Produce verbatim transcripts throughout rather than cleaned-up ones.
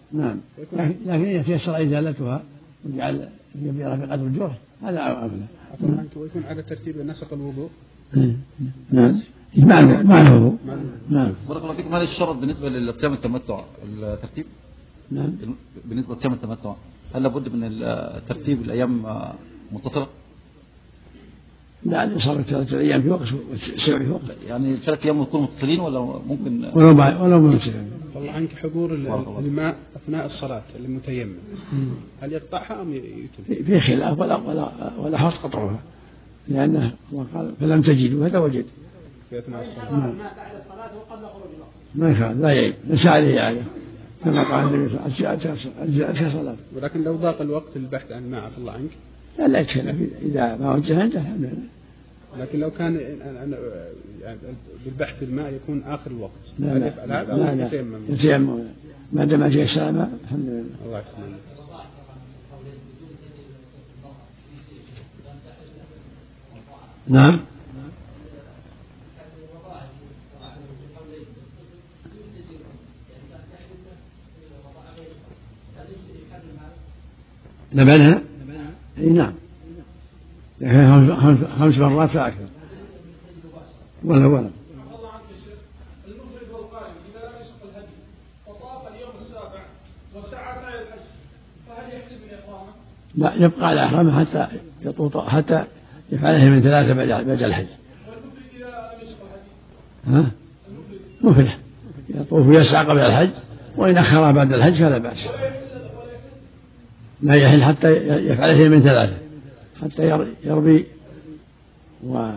نعم، لكن إذا يتيسر إزالتها وجعل يبيرها بقدر الجرح هذا أولى. ويكون على ترتيب نسق الوضوء. نعم، معنى معنى الوضوء. نعم. بارك الله فيكم. هل الشرط بالنسبة للصيام التمتع الترتيب؟ نعم. بالنسبة لصيام التمتع هل لابد من الترتيب الأيام متصلة؟ لا، يصير ثلاثة أيام في وقت والسبع في وقت. يعني ثلاث أيام يكونوا متصلين ولا ممكن؟ ولو بعد ولو متصلين. والله عنك حضور الماء أثناء الصلاة المتيمم هل يقطعها أم يتم؟ في خلاف ولا ولا ولا حرص قطعها لأنه قال فلم تجدوا هذا وجد. في أثناء الصلاة. الماء بعد الصلاة وقبل خروج الوقت. ما يخالف لا يعيب نسى عليه يعني كما قال النبي صلى الله عليه وسلم أجزاء صلاة. ولكن لو ضاق الوقت للبحث عن الماء عفى الله عنك. لا لا يتكلم إذا ما وجه عنده الحمد لله. لكن لو كان بالبحث الماء يكون آخر الوقت. لا لا لا لا, لا, لا يتيمم ما دام ما جاء السلامة الحمد لله. الله يسلمك. نعم. لبنها؟ اي نعم، خمس مرات فأكثر ولا ولا. المفرد والقارن إذا لم يسق الهدي وطاف اليوم السابع وسعى سعي الحج فهل يحلف من إحرامه؟ لا، يبقى على إحرامه حتى يطوف حتى يفعله من ثلاثة بعد الحج. والمفرد إذا لم يسق الهدي؟ ها؟ مفرد يطوف ويسعى قبل الحج وإن أخرها بعد الحج فلا بأس. لا يحل حتى يفعله من ثلاثة حتى يرمي و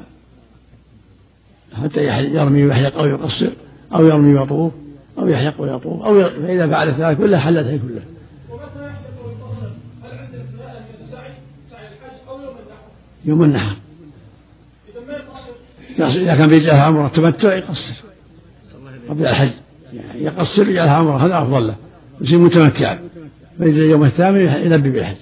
حتى يرمي ويحلق أو يقصر أو يرمي ويطوف أو يحلق ويطوف أو ي... فإذا فعل الثلاث كلها حلت هي كلها. ومتى يحلق ويقصر؟ هل عند انتهاء من السعي سعي الحج أو يوم النحر؟ يوم النحر. إذا ما يقصر؟ إذا كان بيجعلها عمره تمتع يقصر قبل الحج يعني يقصر يجعلها عمره هذا أفضل له يصير متمتعا فإذا يوم الثامن يلبي بالحج.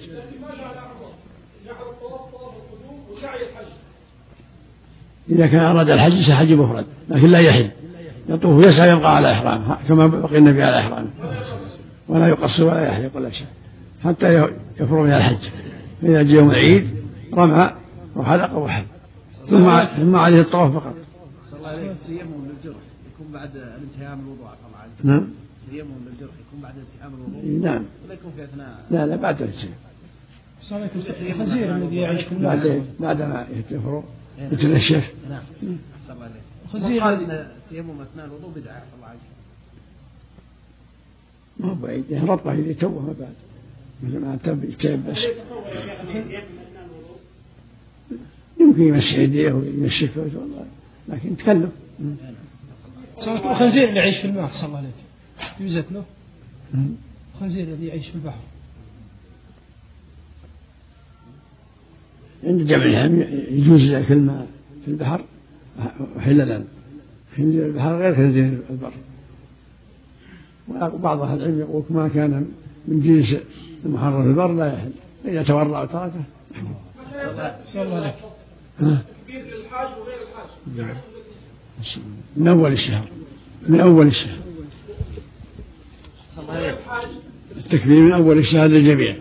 إذا كان أراد الحج سيحج مفرد لكن لا يحل يطوف يسعى يبقى على إحرامه كما بقي النبي على إحرامه ولا يقصر ولا يحلق ولا شيء حتى يفرغ من الحج. فإذا جاء يوم العيد رمى وحلق وحل ثم ثم عليه الطواف فقط. صلى الله عليه التيمم للجرح يكون بعد الانتهاء من الوضوء عفى الله عنك. نعم. التيمم للجرح يكون بعد انتهاء من الوضوء. نعم. ولا يكون في أثناء. لا لا بعد الانتهاء. الخنزير الذي يعيش في الماء بعد بعد ما يفرغ يتنشف. نعم. صلى الله عليه. الخنزير قال إن التيمم أثناء الوضوء بدعة عفى الله عنك. ما هو بعيد يهرب إذا توه ما بعد مثل ما تب يتيب بس. يمكن يمسح يديه ويمسك والله لكن تكلف. الخنزير اللي يعيش في الماء صلى الله عليه يوجد له الخنزير الذي يعيش في البحر. عند جمع العلم يجوز كل ما في البحر وحللا خنزير البحر غير خنزير البر. وبعض أهل العلم يقول ما كان من جنس المحرم في البر لا يحل إذا تورع وتركه. صلى الله عليه. كبير للحاج وغير الحاج. من أول الشهر من أول الشهر. صلى الله عليه. التكبير من أول الشهر للجميع.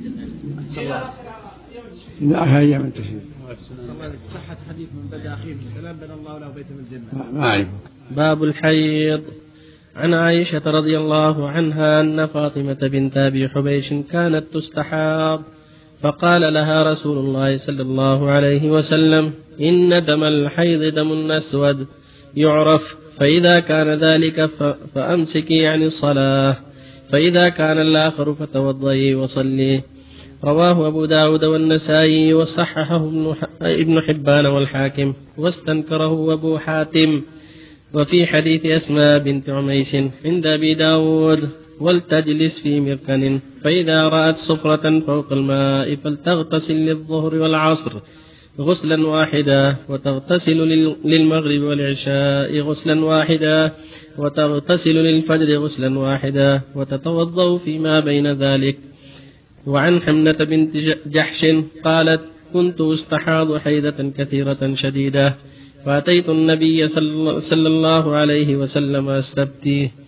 إلى آخر أيام التشريق. صلى الله عليه. صحة حديث من بدأ أخيه بالسلام بنى الله له بيتا من الجنة. ما أعرف. باب الحيض. عن عائشة رضي الله عنها أن فاطمة بنت أبي حبيش كانت تستحاض فقال لها رسول الله صلى الله عليه وسلم إن دم الحيض دم أسود يعرف فإذا كان ذلك فأمسكي عن الصلاة فإذا كان الآخر فتوضئي وصلي. رواه أبو داود والنسائي وصححه ابن حبان والحاكم واستنكره أبو حاتم. وفي حديث أسماء بنت عميس عند أبي داود ولتجلس في مركن فإذا رأت صفرة فوق الماء فلتغتسل للظهر والعصر غسلا واحدا وتغتسل للمغرب والعشاء غسلا واحدا وتغتسل للفجر غسلا واحدا وتتوضأ فيما بين ذلك. وعن حمنة بنت جحش قالت كنت استحاض حيدة كثيرة شديدة فأتيت النبي صلى الله عليه وسلم أستفتيه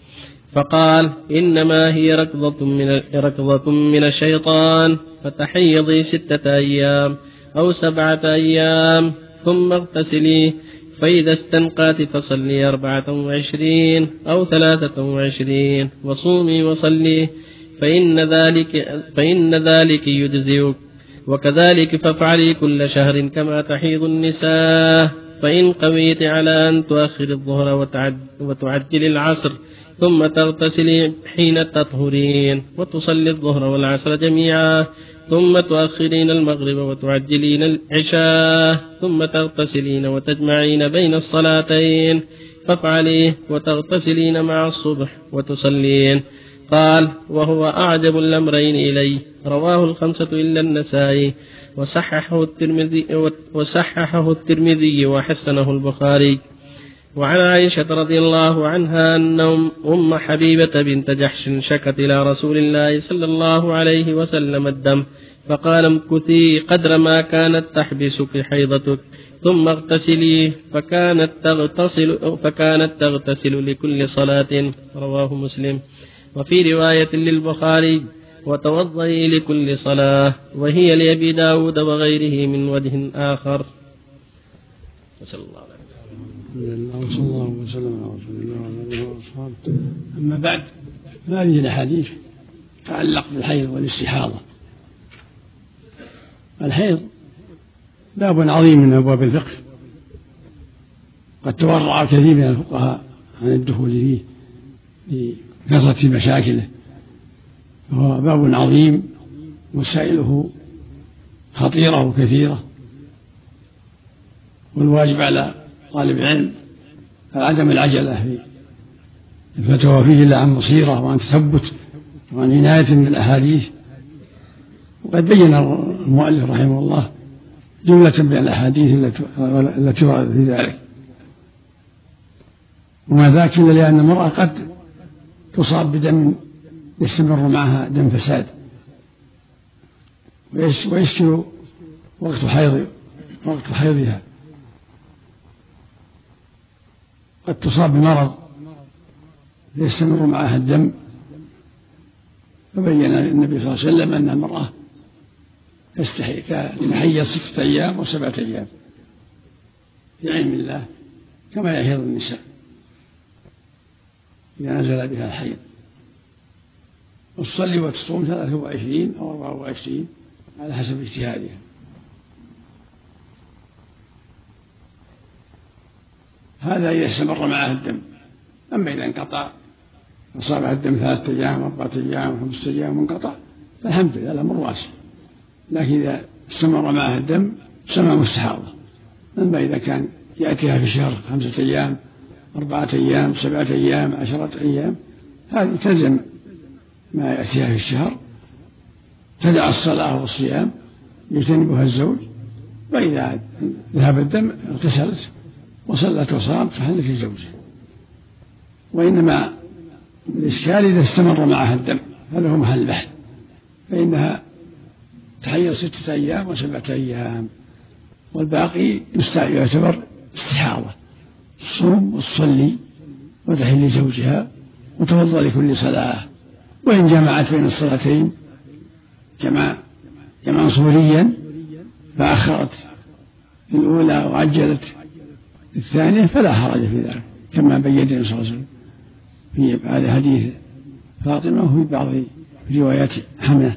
فقال: إنما هي ركضة من, ركضة من الشيطان، فتحيضي ستة أيام أو سبعة أيام ثم اغتسلي، فإذا استنقات فصلي أربعة وعشرين أو ثلاثة وعشرين وصومي وصلي، فإن ذلك, فإن ذلك يجزئك، وكذلك فافعلي كل شهر كما تحيض النساء. فإن قويت على أن تؤخر الظهر وتعجل العصر ثم تغتسلي حين تطهرين وتصلي الظهر والعصر جميعا، ثم تؤخرين المغرب وتعجلين العشاء، ثم تغتسلين وتجمعين بين الصلاتين، فافعلي وتغتسلين مع الصبح وتصلين. قال: وهو أعجب الأمرين إلي. رواه الخمسة إلا النسائي، وصححه الترمذي, وصححه الترمذي وحسنه البخاري. وعن عائشة رضي الله عنها أن أم حبيبة بنت جحش شكت إلى رسول الله صلى الله عليه وسلم الدم، فقال: امكثي قدر ما كانت تحبسك حيضتك ثم اغتسلي، فكانت تغتسل, فكانت تغتسل لكل صلاة. رواه مسلم. وفي رواية للبخاري: وتوضئي لكل صلاة، وهي لأبي داود وغيره من وجه آخر. وصلى الله عليه وسلم. صلى الله وسلم على رسول الله وعلى آله وأصحابه. أما بعد، هذه الأحاديث تتعلق بالحيض والاستحاضة. الحيض باب عظيم من أبواب الفقه، قد تورع كثير من الفقهاء عن الدخول فيه لكثرة مشاكله، وهو باب عظيم وسائله خطيرة وكثيرة، والواجب على طالب العلم عدم العجلة في الفتوى فيه إلا عن بصيرة وعن تثبت وعن عناية بالأحاديث. وقد بين المؤلف رحمه الله جملة من الأحاديث التي وردت في ذلك، وما ذاك إلا لأن المرأة قد تصاب بدم يستمر معها دم فساد، ويشكل وقت حيض وقت حيضها، قد تصاب بمرض يستمر معها الدم. فبين النبي صلى الله عليه وسلم أن المرأة تحيض ستة أيام وسبعة أيام في علم الله كما يحيض النساء إذا نزل بها الحيض، وتصلي وتصوم ثلاثة وعشرين أو أربعة وعشرين على حسب اجتهادها. هذا إذا استمر معها الدم. أما إذا انقطع أصابها الدم ثلاثة أيام أربعة أيام خمسة أيام وانقطع فالحمد لله الأمر واسع، لكن إذا استمر معها الدم سمى مستحاضة. أما إذا كان يأتيها في الشهر خمسة أيام أربعة أيام سبعة أيام عشرة أيام، هذه تلزم ما يأتيها في الشهر، تدع الصلاة والصيام يجتنبها الزوج، وإذا ذهب الدم اغتسلت وصلت وصامت فحلت لزوجها. وإنما الإشكال إذا استمر معها الدم، هذا هو محل البحث، فإنها تحيض ستة أيام وسبعة أيام، والباقي يعتبر استحاضة، تصوم وتصلي وتحل لزوجها وتوضأ لكل صلاة. وإن جمعت بين الصلاتين جمع جمعا صوريا فأخرت الأولى وعجلت الثانية فلا حرج في ذلك، كما بين النبي صلى الله عليه وسلم في بعض حديث فاطمة وفي بعض روايات حملة،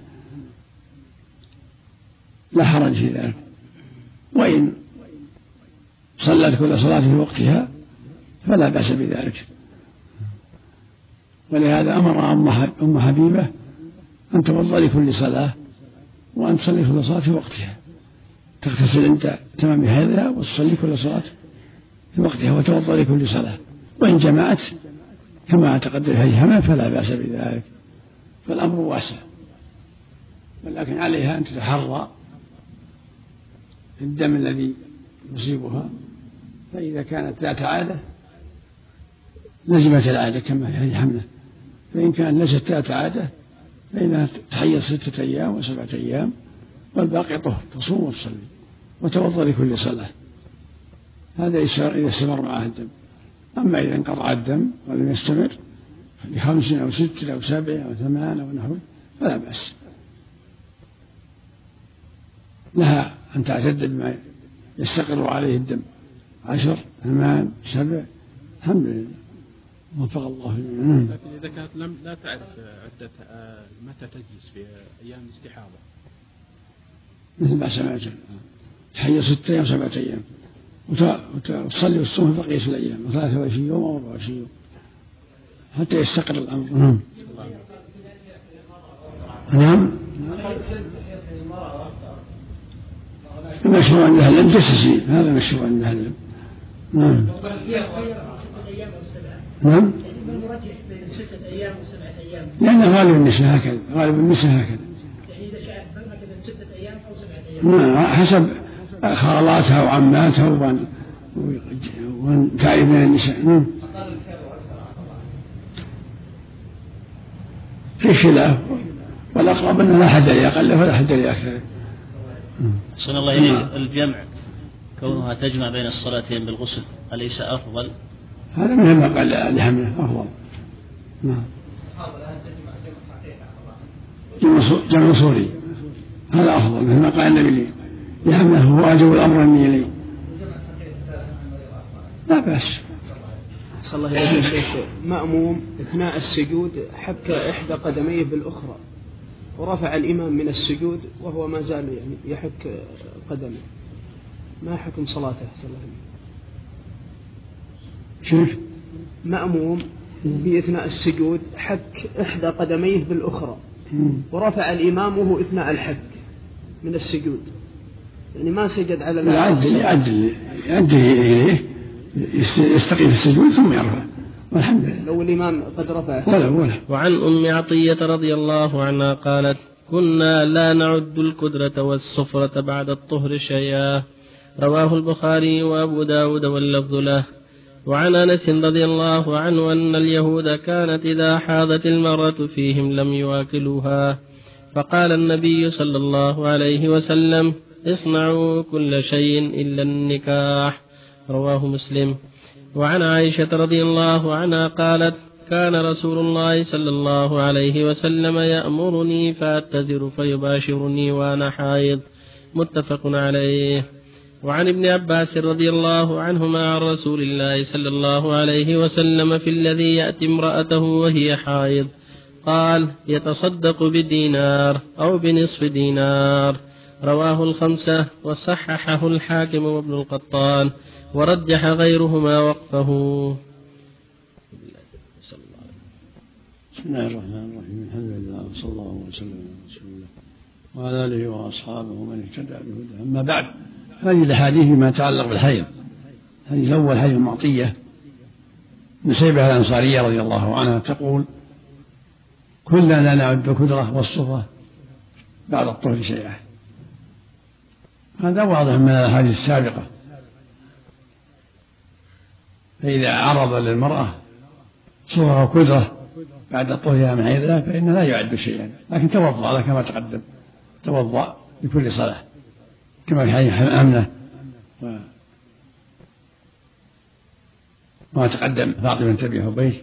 لا حرج في ذلك. وإن صلت كل صلاة في وقتها فلا بأس بذلك. ولهذا أمر أم حبيبة أن توضأ لكل صلاة وأن تصلي كل صلاة في وقتها، تغتسل عند تمام حيضها وتصلي كل صلاة في وقتها وتوضأ لكل صلاة. وإن جمعت كما تقدر في حمل فلا بأس بذلك، فالأمر واسع، ولكن عليها أن تتحرى الدم الذي يصيبها، فإذا كانت ذات عادة لزمت العادة كما في حمله، فإن كان ليست ذات عادة فإنها تحيض ستة أيام وسبعة أيام والباقي طهر، تصوم وتصلي وتوضأ لكل صلاة. هذا إذا استمر معها الدم. أما إذا انقطع الدم ولم يستمر لخمس أو ست أو سبع أو ثمان أو نحو فلا بأس لها أن تعتد بما يستقر عليه الدم عشر ثمان سبع الحمد لله وفق الله فيه. لكن إذا كانت لم لا تعرف عدة متى تجلس في أيام الاستحاضة مثل ما سمعت تحيض ستة أيام سبعة أيام وتصلي والصوم بقية الأيام ثلاثة وعشرين يوم أو أربعة وعشرين يوم حتى يستقر الأمر. نعم المشروع عند أهل العلم تسع هذا المشروع عند أهل العلم. نعم نعم بين ستة أيام وسبعة أيام لأن غالب النساء هكذا غالب النساء هكذا يعني إذا شاءت هكذا ستة أيام أو سبعة أيام نعم حسب خالاتها وعماتها ومن تعرف من النساء. في خلاف والأقرب أنه لا حد لي أقل ولا حد لي أكثر. أحسن الله إليك الجمع كونها تجمع بين الصلاتين بالغسل أليس أفضل؟ هذا من ما قال لحمله أفضل. نعم جمع صوري هذا أفضل مثل ما قال النبي لي لحمله هو واجب الأمر مني إليه لا بأس. صلى الله عليه وسلم مأموم أثناء السجود حك إحدى قدميه بالأخرى ورفع الإمام من السجود وهو ما زال يعني يحك قدمه ما حكم صلاته صلى الله عليه وسلم؟ شوف مأموم في أثناء السجود حك إحدى قدميه بالأخرى ورفع الإمام وهو أثناء الحك من السجود يعني ما سجد على يعدل يعدل يعدل إليه يستقيم في السجود ثم يرفع والحمد لله. لو الإمام قد رفعه ولا ولا. وعن أم عطية رضي الله عنها قالت كنا لا نعد الكدرة والسفرة بعد الطهر شيئا رواه البخاري وأبو داود واللفظ له. وعن أنس رضي الله عنه أن اليهود كانت إذا حاضت المرأة فيهم لم يواكلوها فقال النبي صلى الله عليه وسلم اصنعوا كل شيء إلا النكاح رواه مسلم. وعن عائشة رضي الله عنها قالت كان رسول الله صلى الله عليه وسلم يأمرني فأتزر فيباشرني وأنا حائض متفق عليه. وعن ابن عباس رضي الله عنهما عن رسول الله صلى الله عليه وسلم في الذي يأتي امرأته وهي حائض قال يتصدق بدينار أو بنصف دينار رواه الخمسة وصححه الحاكم وابن القطان ورجح غيرهما وقفه. بسم الله الرحمن الرحيم الحمد لله وصلى الله وسلم على رسول الله وعلى آله وأصحابه ومن اهتدى بهداه. أما بعد هذه الأحاديث فيما يتعلق بالحيض. الحديث الأول حديث معطية نسيبة الأنصارية رضي الله عنها تقول كنا لا نعد الكدرة والصفرة بعد الطهر شيئا. هذا واضح من الأحاديث السابقة. فإذا عرض للمرأة صفرة وكدرة بعد طهرها من حيضها فإنه لا يعد شيئا لكن توضأ كما تقدم توضأ لكل صلاة كما في حديث أمنة وما تقدم فاطمة بنت أبي حبيش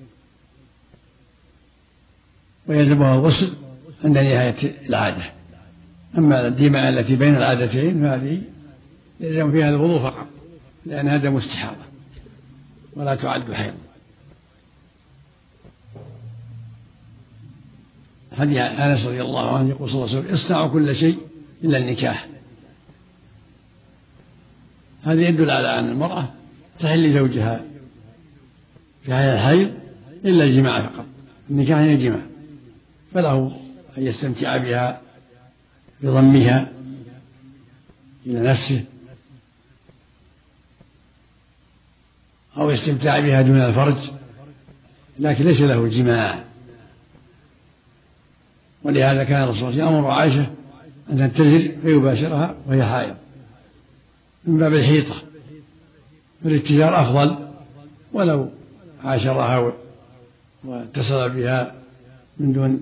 ويلزمها الغسل عند نهاية العادة. أما الدماء التي بين العادتين فهذه يلزم فيها الوضوء فقط لأنها دم استحاضة ولا تعد حيض. حديث أنس رضي الله عنه يقول صلى الله عليه وسلم اصنعوا كل شيء إلا النكاح. هذا يدل على أن المرأة تحل لزوجها في هذا الحيض إلا الجماع فقط. النكاح هي الجماع فله أن يستمتع بها بضمها إلى نفسه أو يستمتع بها دون الفرج لكن ليس له الجماع. ولهذا كان الرسول يأمر عائشة أن تنتزل فيباشرها وهي حائض من باب الحيطة فالاتزار أفضل ولو عاشرها واتصل بها من دون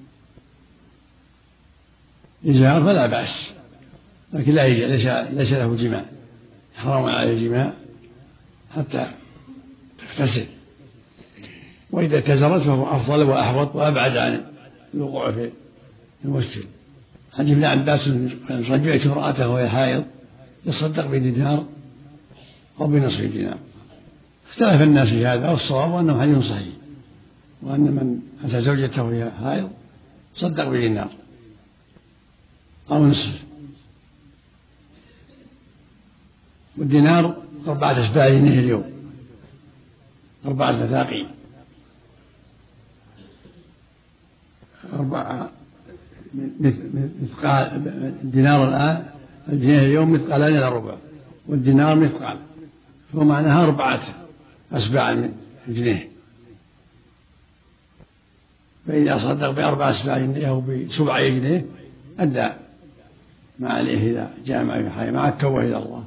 إزار فلا بأس لكن لا ليس, ليس له جماع حرام على الجماع حتى تغتسل. وإذا اعتذرت فهو أفضل وأحوط وأبعد عن الوقوع في المشكل. حديث ابن عباس رجعت امرأته وهي حائض يصدق بدينار أو بنصف دينار. اختلف الناس في هذا، والصواب أنه حديث صحيح، وأن من أتى زوجته وهي حائض صدق بدينار أو نصف. والدينار أربعة أسباع جنيه اليوم، أربعة مثاقيل، أربعة مثقال. الدينار الآن الجنيه اليوم مثقالان إلى ربع، والدينار مثقال، فهو معناها أربعة أسباع من الجنيه. فإذا صدق بأربع أسباع جنيه أو بسبع جنيه أدى ما عليه إذا جاء مع حي مع التوبة إلى الله.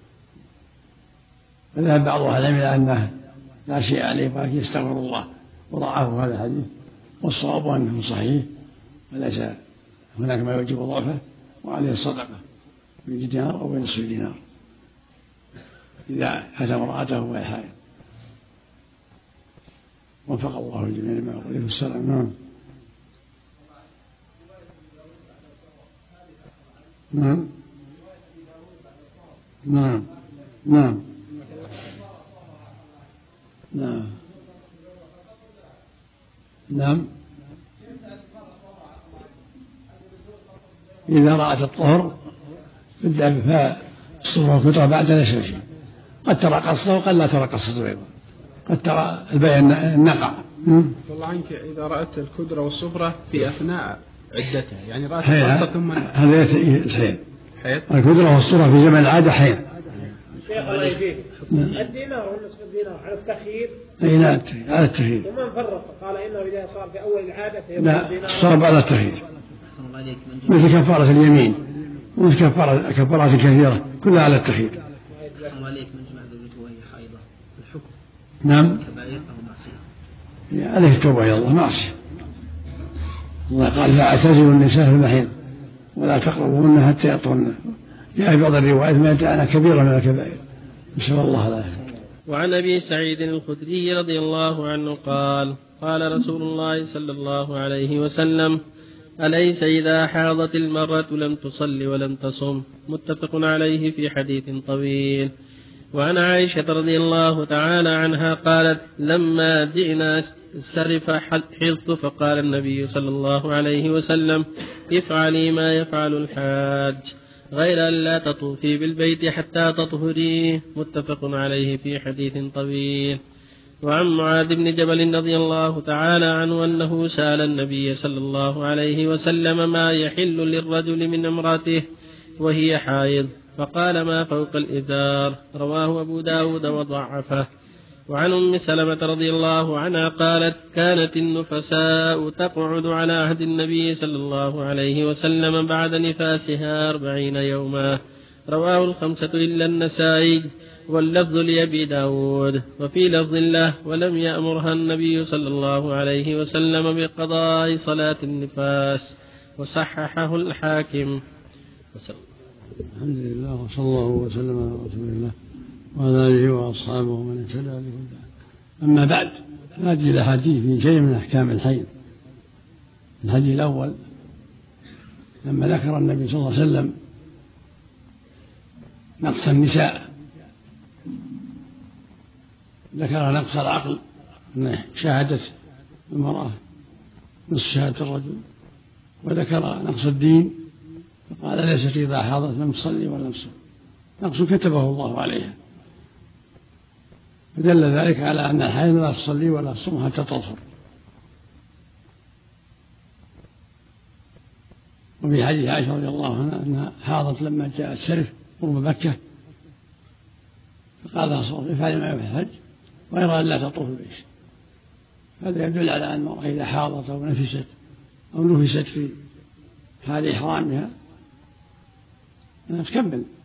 فذهب بعض أهل العلم إلى أنه لا شيء عليه ولكن يستغفر الله، وضعفه هذا الحديث، والصواب أنه صحيح وليس هناك ما يوجب ضعفه، وعليه الصدقة بدينار أو بنصف دينار إذا أتى امرأته وهي حائض. وفق الله الجميع لما يقول في السلام. نعم نعم نعم نعم نعم نعم إذا رأت الطهر بدأ بفاء الصفرة والكدرة بعد نشر شيء، قد ترى قصة وقد لا ترى قصة أيضا، قد ترى البيع النقع. والله عنك إذا رأت الكدرة والصفرة في أثناء عدتها، يعني رأت القصة ثم هذا الحين حيض. الكدرة والصفرة في زمن العادة حيض. شيخ الله يجزيك، الدينار ونصف الدينار على التخيير؟ اي نعم على التخيير. ومن فرق قال انه اذا صار في اول العاده فيكون لا، صار على التخيير مثل كفارة اليمين ومثل كفارة كفارات كثيرة كلها على التخيير. أحسن عليك من جمع زوجته وهي حائضة الحكم نعم كبائر أو معصية؟ عليه التوبة إلى الله، معصية. الله قال لا اعتزلوا النساء في المحيض ولا تقربوهن حتى يطهرن. جاء في بعض الروايات ما جاءنا كبيرة من الكبائر، نسأل الله العافية. وعن أبي سعيد الخدري رضي الله عنه قال قال رسول الله صلى الله عليه وسلم: أليس إذا حاضت المرأة لم تصل ولم تصم؟ متفق عليه في حديث طويل. وعن عائشة رضي الله تعالى عنها قالت: لما جئنا سرف حضت فقال النبي صلى الله عليه وسلم: افعلي ما يفعل الحاج غير أن لا تطوفي بالبيت حتى تطهري. متفق عليه في حديث طويل. وعن معاذ بن جبل رضي الله تعالى عنه أنه سأل النبي صلى الله عليه وسلم ما يحل للرجل من امرأته وهي حائض، فقال: ما فوق الإزار. رواه أبو داود وضعفه. وعن أم سلمة رضي الله عنها قالت: كانت النفساء تقعد على عهد النبي صلى الله عليه وسلم بعد نفاسها أربعين يوما. رواه الخمسة إلا النسائي، واللفظ لأبي داود. وفي لفظ له: ولم يأمرها النبي صلى الله عليه وسلم بقضاء صلاة النفاس. وصححه الحاكم. الحمد لله وصلى الله وسلم على رسول الله وعلى آله وأصحابه ومن اهتدى بهداه. أما بعد، هذه الأحاديث في شيء من أحكام الحيض. الحديث الأول لما ذكر النبي صلى الله عليه وسلم نقص النساء، ذكر نقص العقل، شهادة المرأة نصف شهادة الرجل، وذكر نقص الدين فقال: ليست إذا حاضت لم تصلي ولم تصم، نقص كتبه الله عليها. فدل ذلك على أن الحائض لا تصلي ولا تصوم حتى تطهر. وفي حديث عائشة رضي الله عنها أنها حاضت لما جاءت سرف قرب مكة، فقال لها صلى الله عليه وسلم: افعلي ما يفعل الحج غير أن لا تطوف البيت. هذا يدل على أن المرأة إذا حاضت أو نفست أو نفست في حال إحرامها أنها تكمل